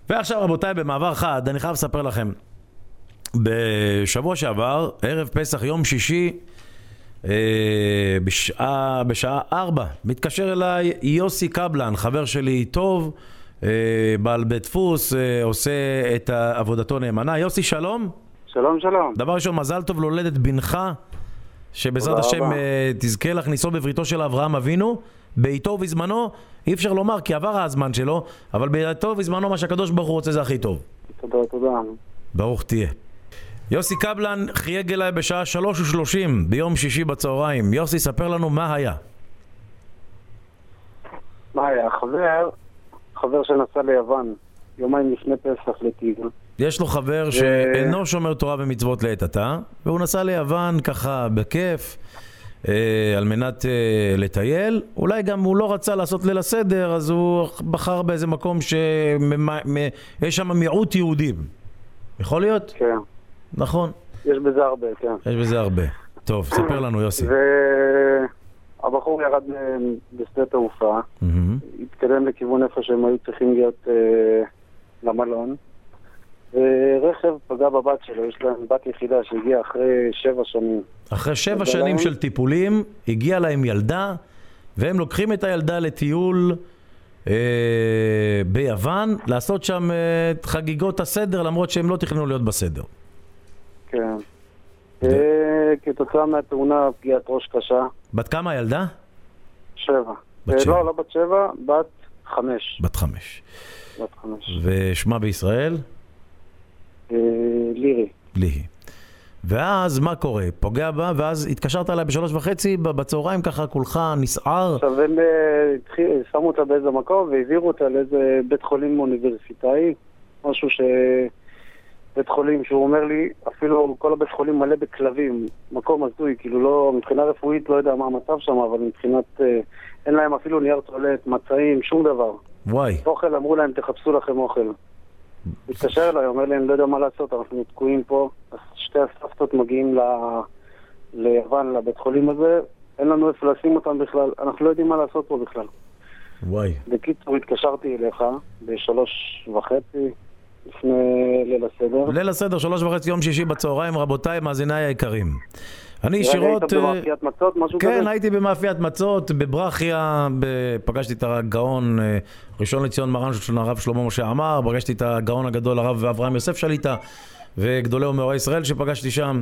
ועכשיו רבותיי, במעבר חד, אני חייב לספר לכם, בשבוע שעבר, ערב פסח, יום שישי, בשעה 4, מתקשר אליי יוסי קבלן, חבר שלי טוב, בעל בית דפוס, עושה את עבודתו נאמנה. יוסי, שלום. שלום, שלום. דבר ראשון, מזל טוב להולדת בנך, שבעזרת השם תזכה להכניסו בבריתו של אברהם אבינו, בעיתו ובזמנו. אי אפשר לומר כי עבר הזמן שלו, אבל בעיתו ובזמנו מה שהקדוש ברוך הוא רוצה זה הכי טוב. תודה, תודה. ברוך תהיה. יוסי קבלן חייג אליי בשעה 3:30 ביום שישי בצהריים. יוסי, ספר לנו מה היה. מה היה? חבר שנסע ליוון יומיים לפני פסח לטיגה. יש לו חבר שאינו שומר תורה ומצוות לעת עתה, והוא נסע ליוון ככה בכיף על מנת לטייל. אולי גם הוא לא רצה לעשות ליל הסדר, אז הוא בחר באיזה מקום שיש שם מיעוט יהודים. יכול להיות? כן. נכון. יש בזה הרבה, כן. יש בזה הרבה. טוב, ספר לנו יוסי. והבחור ירד בשדה תעופה, התקדם לכיוון איפה שהם היו צריכים להיות למלון, ורכב פגע בבת שלו. יש להם בת יחידה שהגיעה אחרי 7 שנים. אחרי 7 שנים של טיפולים, הגיעה להם ילדה, והם לוקחים את הילדה לטיול ביוון, לעשות שם את חגיגות הסדר, למרות שהם לא תכננו להיות בסדר. כן. כתוצאה מהתאונה, פגיעת ראש קשה. בת כמה הילדה? 7. לא בת 7, בת 5. בת 5. בת 5. ושמה בישראל? לירי. ליהי. ואז מה קורה? פוגע בה, ואז התקשרת עליי ב3:30 בצהריים, ככה כולך נסער. עכשיו הם שמו אותה באיזה מקום והעבירו אותה לאיזה בית חולים אוניברסיטאי, משהו בית חולים שהוא אומר לי, אפילו כל הבית חולים מלא בכלבים, מקום הזוי, כאילו לא, מבחינה רפואית לא יודע מה המצב שם, אבל מבחינת, אין להם אפילו נייר טואלט, מצעים, שום דבר. וואי. אוכל, אמרו להם, תחפשו לכם אוכל. התקשר אליי, אומר לי, אני לא יודע מה לעשות, אנחנו תקועים פה, אז 2 הסבתות מגיעים ליוון, לבית חולים הזה, אין לנו איפה לשים אותם בכלל, אנחנו לא יודעים מה לעשות פה בכלל. וואי. בקיצור, התקשרתי אליך ב3:30, לפני ליל הסדר. ליל הסדר, 3:30 יום שישי בצהריים, רבותיי, מאזיניי היקרים. אני ישירות... היית במאפיית מצות, משהו כזה? כן, הייתי במאפיית מצות, בברכיה, פגשתי את הגאון ראשון לציון מרן של הרב שלמה משה עמר, פגשתי את הגאון הגדול הרב אברהם יוסף שליטה, וגדולי ומאורי ישראל שפגשתי שם,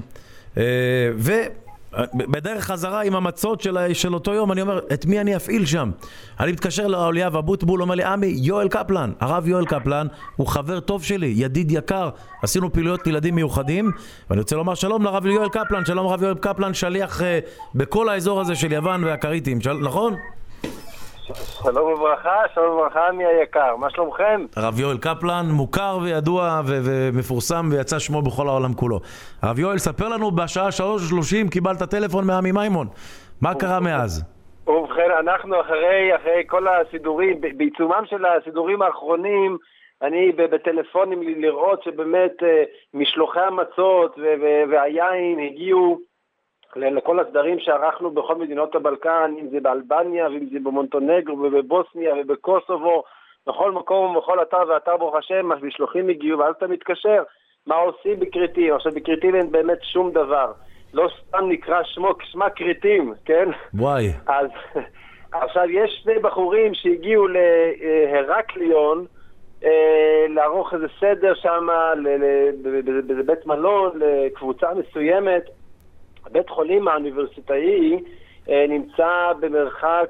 בדרך חזרה עם המצות של אותו יום, אני אומר, את מי אני אפעיל שם? אני מתקשר לאליאב אבוטבול, אומר לי, עמי, יואל קפלן, הרב יואל קפלן, הוא חבר טוב שלי, ידיד יקר, עשינו פעילויות לילדים מיוחדים, ואני רוצה לומר שלום לרב יואל קפלן, שלום רב יואל קפלן, שליח בכל האזור הזה של יוון והקריטים, נכון? שלום וברכה, עמי היקר, מה שלומכם? הרב יואל קפלן מוכר וידוע ומפורסם ויצא שמו בכל העולם כולו. הרב יואל, ספר לנו, בשעה 3:30 קיבלת טלפון מעמי מימון, מה קרה מאז? ובכן, אנחנו אחרי כל הסידורים, בעיצומם של הסידורים האחרונים, אני בטלפונים לראות שבאמת משלוחי המצות והיין הגיעו לכל הסדרים שערכנו בכל מדינות הבלקן, אם זה באלבניה, ואם זה במונטנגרו, ובבוסניה, ובקוסובו, בכל מקום, בכל אתר ואתר ברוך השם, המשלוחים הגיעו, ואז אתה מתקשר, מה עושים בקריטים? עכשיו בקריטים אין באמת שום דבר, לא סתם נקרא שמה קריטים, כן? וואי. אז עכשיו יש 2 בחורים שהגיעו להרקליון, לערוך איזה סדר שם, באיזה בית מלון, לקבוצה מסוימת, בית חולים האוניברסיטאי נמצא במרחק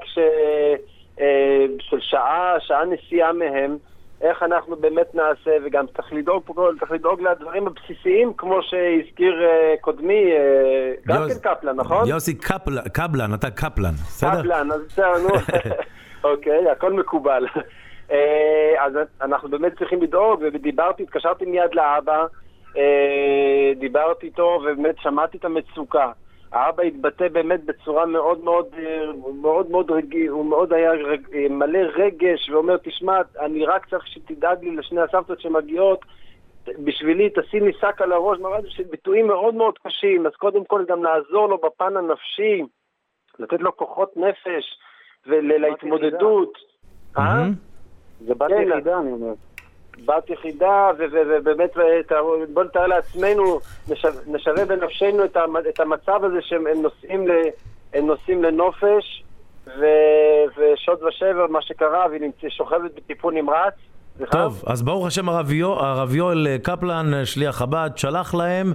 של שעה נסיעה מהם. איך אנחנו באמת נעשה, וגם צריך לדאוג לדברים הבסיסיים, כמו שהזכיר קודמי, גם כן קפלן, נכון? יוסי קבלן, אתה קפלן, בסדר? קפלן, אז בסדר, נו. אוקיי, הכל מקובל. אז אנחנו באמת צריכים לדאוג, התקשרתי מיד לאבא, דיברתי איתו ובאמת שמעתי את המצוקה. האבא התבטא באמת בצורה מאוד הוא מאוד היה מלא רגש, ואומר, תשמע, אני רק צריך שתדאג לי לשני הסבתות שמגיעות, בשבילי תשים לי שק על הראש, ביטויים מאוד מאוד קשים. אז קודם כל גם לעזור לו בפן הנפשי, לתת לו כוחות נפש ולהתמודדות. זה בת יחידה, אני אומר. בת יחידה, ובאמת, בוא נתאר לעצמנו, נשווה בנפשנו את המצב הזה שהם נוסעים לנופש, ושוד ושבר, מה שקרה, והיא שוכבת בטיפול נמרץ. טוב, אז ברוך השם הרב יואל קפלן, שליח חב"ד, שלח להם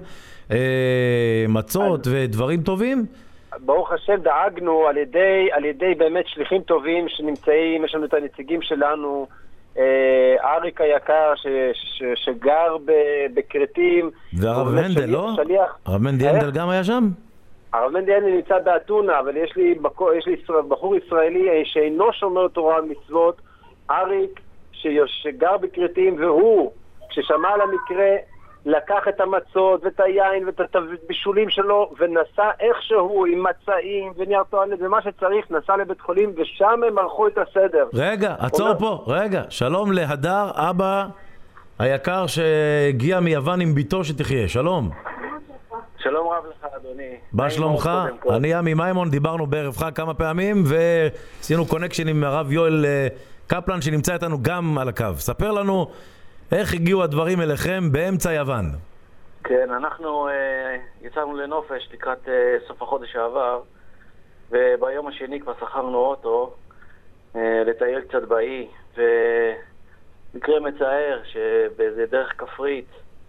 מצות ודברים טובים? ברוך השם דאגנו על ידי באמת שליחים טובים שנמצאים, יש לנו את הנציגים שלנו, אריק היקר שגר בקרטים. והרב מנדל, לא? הרב מנדל הנדל גם היה שם? הרב מנדל הנדל נמצא באתונה, אבל יש לי בחור ישראלי שאינו שומר תורה ומצוות, אריק, שגר בקרטים, והוא, כששמע על המקרה, לקח את המצות ואת היין ואת הבישולים שלו ונסע איכשהו עם מצעים ונייר טואלט ומה שצריך, נסע לבית חולים ושם הם ערכו את הסדר. רגע, עצור פה, רגע. שלום להדר, אבא היקר שהגיע מיוון עם ביתו שתחיה. שלום. שלום רב לך אדוני. מה שלומך? אני עמי מימון, דיברנו בערב חג כמה פעמים ועשינו קונקשן עם הרב יואל קפלן שנמצא איתנו גם על הקו. ספר לנו איך הגיעו הדברים אליכם באמצע יוון? כן, אנחנו יצאנו לנופש לקראת סוף החודש העבר, וביום השני כבר שכרנו אוטו לטייל קצת באי, ומקרה מצער שבאיזה דרך כפרית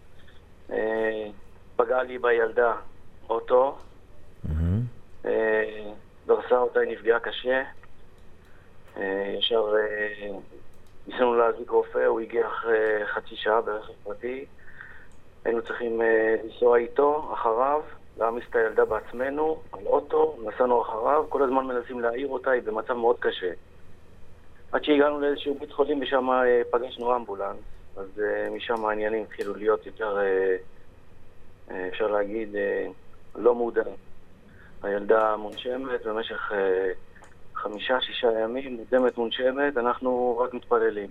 פגע לי בילדה אוטו, דרסה אותה, היא נפגעה קשה, ישר ניסינו להזיק רופא, הוא הגיע אחרי חצי שעה ברכב פרטי. היינו צריכים לנסוע איתו, אחריו, להעמיס את הילדה בעצמנו, על אוטו, נסענו אחריו, כל הזמן מנסים להעיר אותה, היא במצב מאוד קשה. עד שהגענו לאיזשהו בית חולים ושם פגשנו אמבולנס, אז משם העניינים התחילו להיות יותר, אפשר להגיד, לא מודע. הילדה מונשמת במשך 5-6 ימים, מודמת מונשמת, אנחנו רק מתפללים.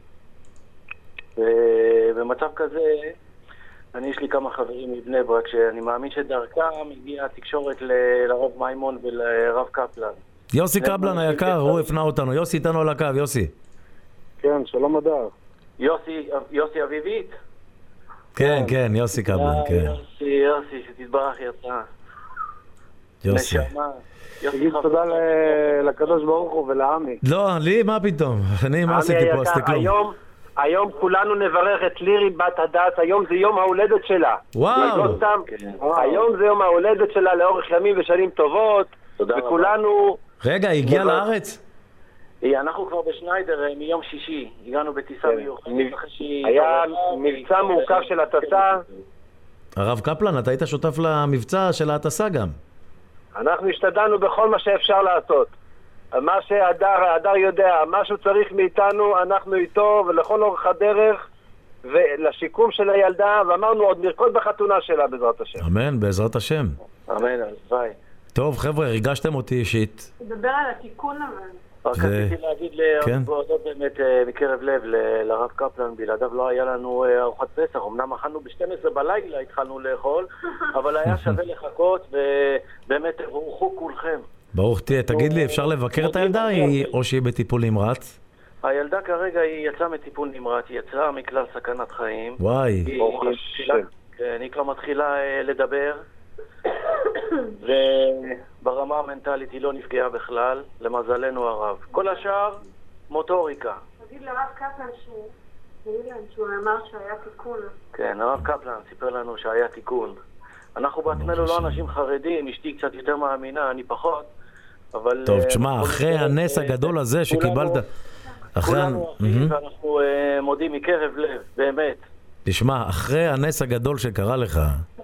ובמצב כזה, יש לי כמה חברים מבני ברק, שאני מאמין שדרכם הגיעה התקשורת לרב מימון ולרב קפלן. יוסי קפלן היקר, הוא הפנה אותנו. יוסי איתנו על הקו, יוסי. כן, שלום אדר. יוסי אביבית? כן, כן, יוסי קפלן, כן. יוסי, שתתברך יצא. יוסי. תגיד תודה לקדוש ברוך הוא ולעמי. לא, לי מה פתאום? אני מה עשיתי פה, עשיתי כלום. היום כולנו נברך את לירי בת הדס, היום זה יום ההולדת שלה. וואו. היום זה יום ההולדת שלה לאורך ימים ושנים טובות, וכולנו... רגע, הגיע לארץ? אנחנו כבר בשניידר מיום שישי, הגענו בטיסה מיוחדת. היה מבצע מורכב של הטסה. הרב קפלן, אתה היית שותף למבצע של הטסה גם. אנחנו השתדלנו בכל מה שאפשר לעשות. מה שהדר יודע, מה שהוא צריך מאיתנו, אנחנו איתו, ולכל אורך הדרך, ולשיקום של הילדה, ואמרנו עוד נרקוד בחתונה שלה בעזרת השם. אמן, בעזרת השם. אמן, הלוואי. טוב, חבר'ה, הרגשתם אותי אישית. תדבר על התיקון אבל. רק רציתי להגיד להודות באמת מקרב לב לרב קפלן, בלעדיו לא היה לנו ארוחת פסח, אמנם אכלנו ב-12 בלילה, התחלנו לאכול, אבל היה שווה לחכות, ובאמת תבורכו כולכם. ברוך תהיה, תגיד לי, אפשר לבקר את הילדה או שהיא בטיפול נמרץ? הילדה כרגע היא יצאה מטיפול נמרץ, היא יצאה מכלל סכנת חיים. וואי. היא כבר מתחילה לדבר, וברמה המנטלית היא לא נפגעה בכלל, למזלנו הרב. כל השאר, מוטוריקה. תגיד לרב קפלן שהוא אמר שהיה תיקון. כן, הרב קפלן סיפר לנו שהיה תיקון. אנחנו בעצמנו לא אנשים חרדים, אשתי קצת יותר מאמינה, אני פחות, אבל... טוב, תשמע, אחרי הנס הגדול הזה שקיבלת... כולנו אחים ואנחנו מודים מקרב לב, באמת. תשמע, אחרי הנס הגדול שקרה לך,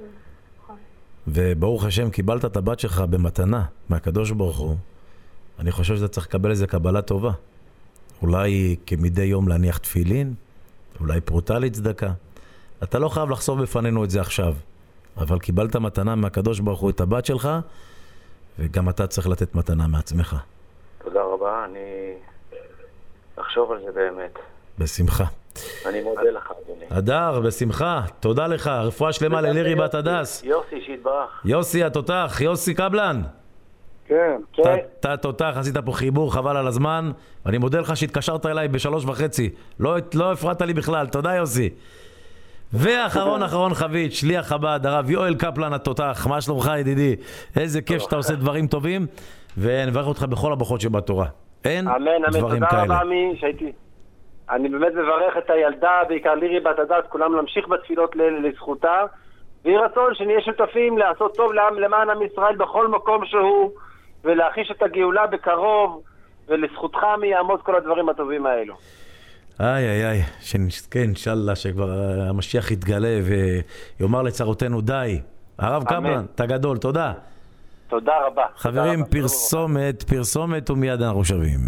וברוך השם קיבלת את הבת שלך במתנה מהקדוש ברוך הוא, אני חושב שאתה צריך לקבל איזה קבלה טובה. אולי כמדי יום להניח תפילין, אולי פרוטה לצדקה. אתה לא חייב לחשוף בפנינו את זה עכשיו, אבל קיבלת מתנה מהקדוש ברוך הוא את הבת שלך, וגם אתה צריך לתת מתנה מעצמך. תודה רבה, אני אחשוב על זה באמת. בשמחה. אני מודה לך, אדוני. אדר, בשמחה. תודה לך. רפואה שלמה ללירי בת הדס. יוסי, שיתברך. יוסי, התותח. יוסי קפלן. כן. אתה תותח, עשית פה חיבור, חבל על הזמן. אני מודה לך שהתקשרת אליי ב3:30. לא הפרעת לי בכלל, תודה יוסי. ואחרון חבית, שליח חב"ד, הרב יואל קפלן התותח, מה שלומך ידידי? איזה כיף שאתה עושה דברים טובים, ונברך אותך בכל הברכות שבתורה. אין דברים כאלה. תודה רבה מי שהייתי. אני באמת מברך את הילדה, בעיקר לירי בת הדת, כולם להמשיך בתפילות לזכותה, ויהי רצון שנהיה שותפים לעשות טוב למען עם ישראל בכל מקום שהוא, ולהחיש את הגאולה בקרוב, ולזכותך מי יעמוד כל הדברים הטובים האלו. איי, שנזכה אינשאללה שכבר המשיח יתגלה ויאמר לצרותינו די. הרב קפלן, אתה גדול, תודה. תודה רבה. חברים, פרסומת ומיד אנחנו שווים.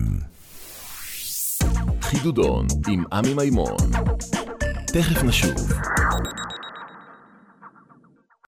חידודון עם עמי מימון. תכף נשוב.